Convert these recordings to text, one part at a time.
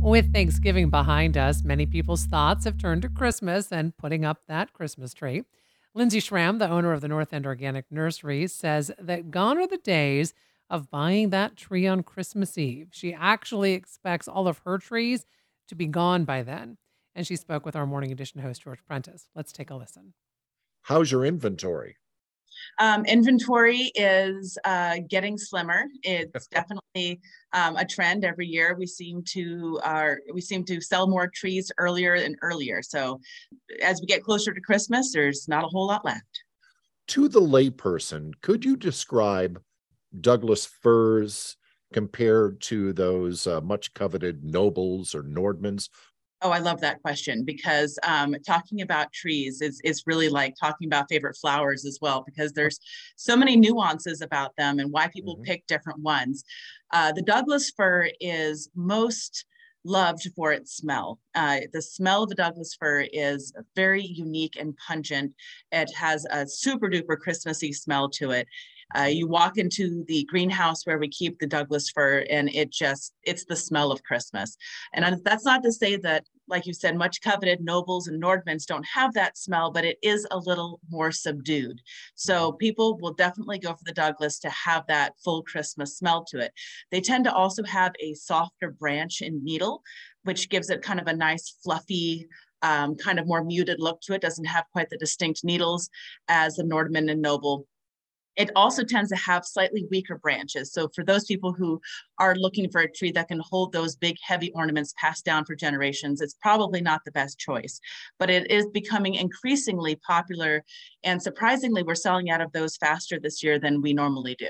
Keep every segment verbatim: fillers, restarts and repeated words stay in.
With Thanksgiving behind us, many people's thoughts have turned to Christmas and putting up that Christmas tree. Lindsay Schramm, the owner of the North End Organic Nursery, says that gone are the days of buying that tree on Christmas Eve. She actually expects all of her trees to be gone by then. And she spoke with our Morning Edition host, George Prentice. Let's take a listen. How's your inventory? Um, inventory is uh, getting slimmer. It's definitely um, a trend every year. We seem to are we seem to sell more trees earlier and earlier. So as we get closer to Christmas, there's not a whole lot left. To the layperson, could you describe Douglas firs compared to those uh, much coveted nobles or Nordmans? Oh, I love that question because um, talking about trees is, is really like talking about favorite flowers as well, because there's so many nuances about them and why people mm-hmm. pick different ones. Uh, the Douglas fir is most loved for its smell. Uh, the smell of the Douglas fir is very unique and pungent. It has a super duper Christmassy smell to it. Uh, you walk into the greenhouse where we keep the Douglas fir and it just, it's the smell of Christmas. And that's not to say that, like you said, much coveted nobles and Nordmans don't have that smell, but it is a little more subdued. So people will definitely go for the Douglas to have that full Christmas smell to it. They tend to also have a softer branch and needle, which gives it kind of a nice fluffy, um, kind of more muted look to it. Doesn't have quite the distinct needles as the Nordman and Noble. It also tends to have slightly weaker branches. So for those people who are looking for a tree that can hold those big, heavy ornaments passed down for generations, it's probably not the best choice. But it is becoming increasingly popular. And surprisingly, we're selling out of those faster this year than we normally do.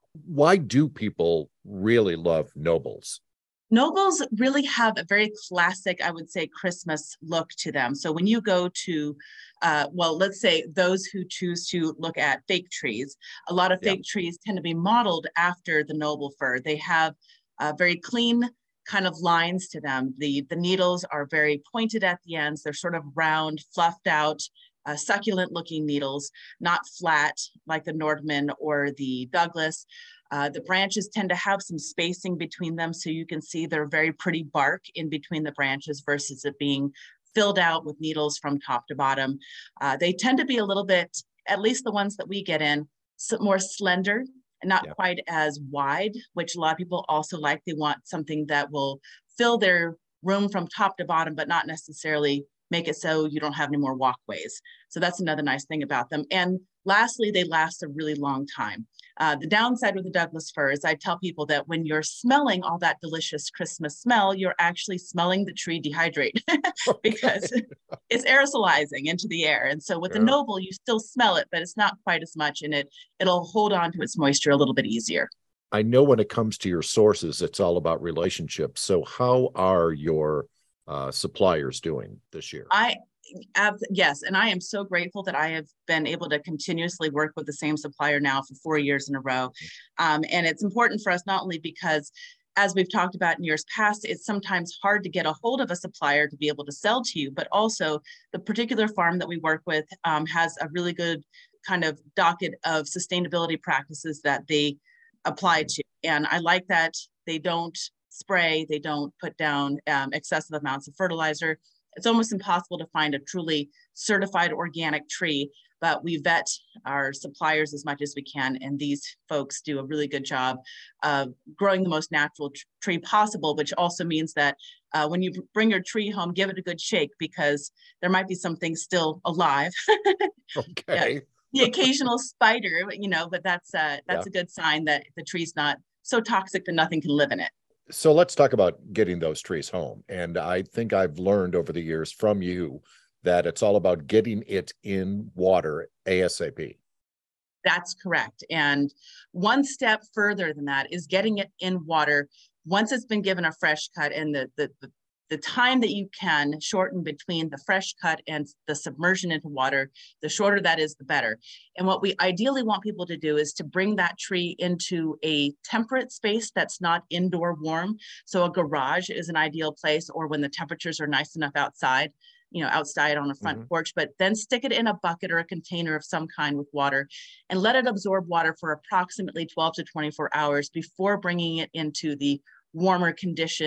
Why do people really love nobles? Nobles really have a very classic, I would say, Christmas look to them. So when you go to, uh, well, let's say those who choose to look at fake trees, a lot of fake yeah. trees tend to be modeled after the noble fir. They have uh, very clean kind of lines to them. The, the needles are very pointed at the ends. They're sort of round, fluffed out, uh, succulent looking needles, not flat like the Nordman or the Douglas. Uh, the branches tend to have some spacing between them, so you can see they're very pretty bark in between the branches versus it being filled out with needles from top to bottom. Uh, they tend to be a little bit, at least the ones that we get in, so more slender and not yeah. quite as wide, which a lot of people also like. They want something that will fill their room from top to bottom, but not necessarily make it so you don't have any more walkways. So that's another nice thing about them. And lastly, they last a really long time. Uh, the downside with the Douglas fir is I tell people that when you're smelling all that delicious Christmas smell, you're actually smelling the tree dehydrate because it's aerosolizing into the air. And so with yeah. the Noble, you still smell it, but it's not quite as much, and it, it'll hold on to its moisture a little bit easier. I know when it comes to your sources, it's all about relationships. So how are your uh, suppliers doing this year? I Uh, yes, and I am so grateful that I have been able to continuously work with the same supplier now for four years in a row. Um, and it's important for us not only because, as we've talked about in years past, it's sometimes hard to get a hold of a supplier to be able to sell to you, but also the particular farm that we work with um, has a really good kind of docket of sustainability practices that they apply to. And I like that they don't spray, they don't put down um, excessive amounts of fertilizer. It's almost impossible to find a truly certified organic tree, but we vet our suppliers as much as we can. And these folks do a really good job of growing the most natural tr- tree possible, which also means that uh, when you bring your tree home, give it a good shake because there might be something still alive. Okay. Yeah. The occasional spider, you know, but that's, uh, that's yeah. a good sign that the tree's not so toxic that nothing can live in it. So let's talk about getting those trees home. And I think I've learned over the years from you that it's all about getting it in water ASAP. That's correct. And one step further than that is getting it in water once it's been given a fresh cut, and the, the, the the time that you can shorten between the fresh cut and the submersion into water, the shorter that is, the better. And what we ideally want people to do is to bring that tree into a temperate space that's not indoor warm. So a garage is an ideal place, or when the temperatures are nice enough outside, you know, outside on a front mm-hmm. porch, but then stick it in a bucket or a container of some kind with water and let it absorb water for approximately twelve to twenty-four hours before bringing it into the warmer conditioned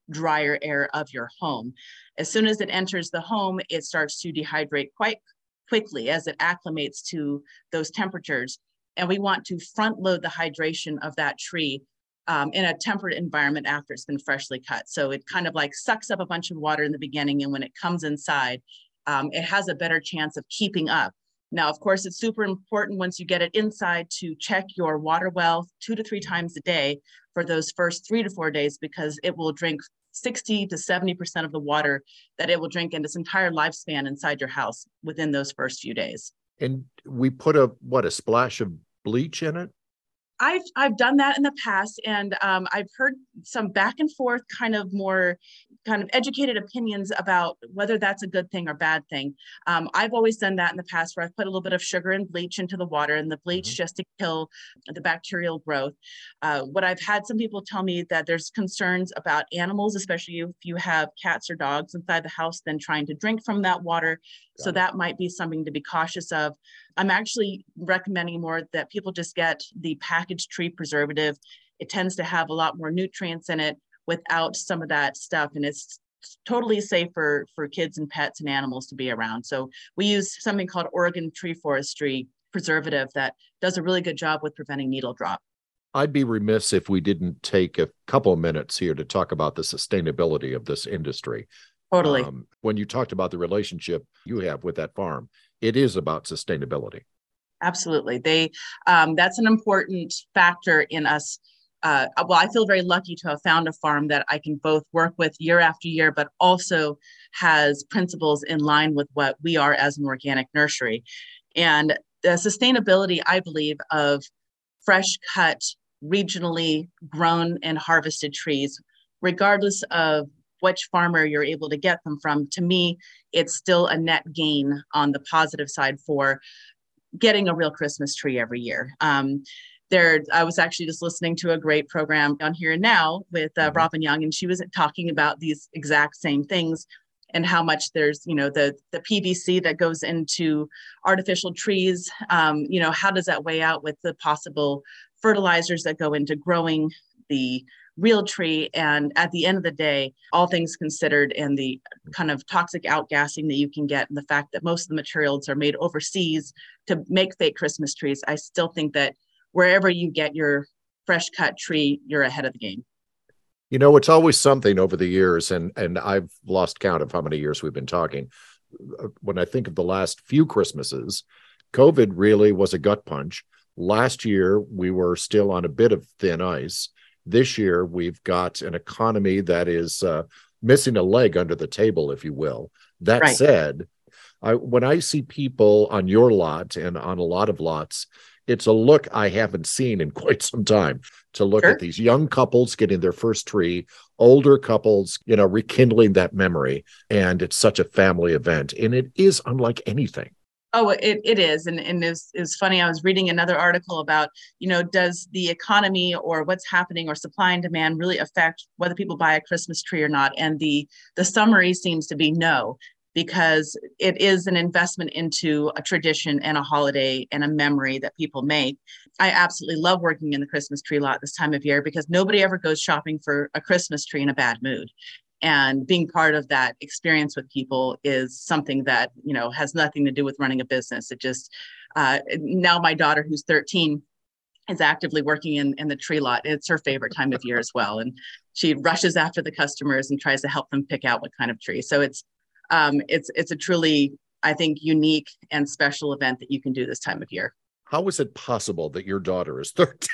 drier air of your home. As soon as it enters the home, it starts to dehydrate quite quickly as it acclimates to those temperatures. And we want to front load the hydration of that tree um, in a temperate environment after it's been freshly cut. So it kind of like sucks up a bunch of water in the beginning, and when it comes inside, um, it has a better chance of keeping up. Now, of course, it's super important once you get it inside to check your water well two to three times a day for those first three to four days, because it will drink sixty to seventy percent of the water that it will drink in its entire lifespan inside your house within those first few days. And we put a, what, a splash of bleach in it? I've I've done that in the past, and um, I've heard some back and forth kind of more kind of educated opinions about whether that's a good thing or bad thing. Um, I've always done that in the past, where I've put a little bit of sugar and bleach into the water, and the bleach mm-hmm. just to kill the bacterial growth. Uh, what I've had some people tell me that there's concerns about animals, especially if you have cats or dogs inside the house, then trying to drink from that water. Got so it. That might be something to be cautious of. I'm actually recommending more that people just get the packaged tree preservative. It tends to have a lot more nutrients in it without some of that stuff, and it's totally safe for, for kids and pets and animals to be around. So we use something called Oregon Tree Forestry preservative that does a really good job with preventing needle drop. I'd be remiss if we didn't take a couple of minutes here to talk about the sustainability of this industry. Totally. Um, when you talked about the relationship you have with that farm, it is about sustainability. Absolutely. They um, that's an important factor in us. Uh, well, I feel very lucky to have found a farm that I can both work with year after year, but also has principles in line with what we are as an organic nursery. And the sustainability, I believe, of fresh cut, regionally grown and harvested trees, regardless of which farmer you're able to get them from, to me, it's still a net gain on the positive side for getting a real Christmas tree every year. Um, there, I was actually just listening to a great program on Here and Now with uh, mm-hmm. Robin Young, and she was talking about these exact same things and how much there's, you know, the the P V C that goes into artificial trees. Um, you know, how does that weigh out with the possible fertilizers that go into growing the real tree? And at the end of the day, all things considered, and the kind of toxic outgassing that you can get, and the fact that most of the materials are made overseas to make fake Christmas trees, I still think that wherever you get your fresh cut tree, you're ahead of the game. You know, it's always something over the years, and and I've lost count of how many years we've been talking. When I think of the last few Christmases, COVID really was a gut punch. Last year, we were still on a bit of thin ice. This year, we've got an economy that is uh, missing a leg under the table, if you will. That right. said, I, when I see people on your lot and on a lot of lots, it's a look I haven't seen in quite some time, to look sure. at these young couples getting their first tree, older couples, you know, rekindling that memory. And it's such a family event. And it is unlike anything. Oh, it, it is. And, and it was, it was funny. I was reading another article about, you know, does the economy or what's happening or supply and demand really affect whether people buy a Christmas tree or not? And the, the summary seems to be no, because it is an investment into a tradition and a holiday and a memory that people make. I absolutely love working in the Christmas tree lot this time of year, because nobody ever goes shopping for a Christmas tree in a bad mood. And being part of that experience with people is something that, you know, has nothing to do with running a business. It just, uh, now my daughter, who's thirteen, is actively working in, in the tree lot. It's her favorite time of year as well. And she rushes after the customers and tries to help them pick out what kind of tree. So it's, um, it's, it's a truly, I think, unique and special event that you can do this time of year. How is it possible that your daughter is thirteen?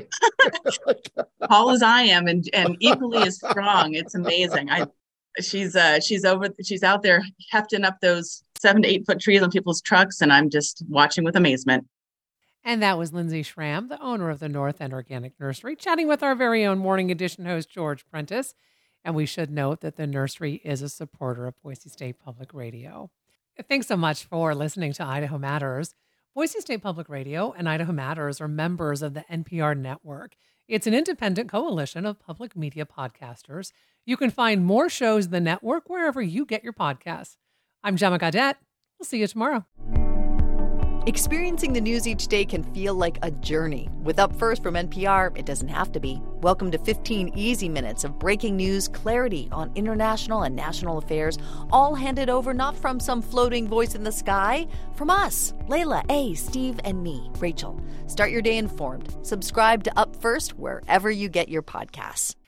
Tall as I am, and and equally as strong. It's amazing. I she's uh she's over she's out there hefting up those seven to eight foot trees on people's trucks, and I'm just watching with amazement. And that was Lindsay Schramm, the owner of the North End Organic Nursery, chatting with our very own Morning Edition host, George Prentice. And we should note that the nursery is a supporter of Boise State Public Radio. Thanks so much for listening to Idaho Matters. Boise State Public Radio and Idaho Matters are members of the N P R network. It's an independent coalition of public media podcasters. You can find more shows in the network wherever you get your podcasts. I'm Gemma Gaudette. We'll see you tomorrow. Experiencing the news each day can feel like a journey. With Up First from N P R, it doesn't have to be. Welcome to fifteen easy minutes of breaking news, clarity on international and national affairs, all handed over not from some floating voice in the sky, from us, Layla, A, Steve, and me, Rachel. Start your day informed. Subscribe to Up First wherever you get your podcasts.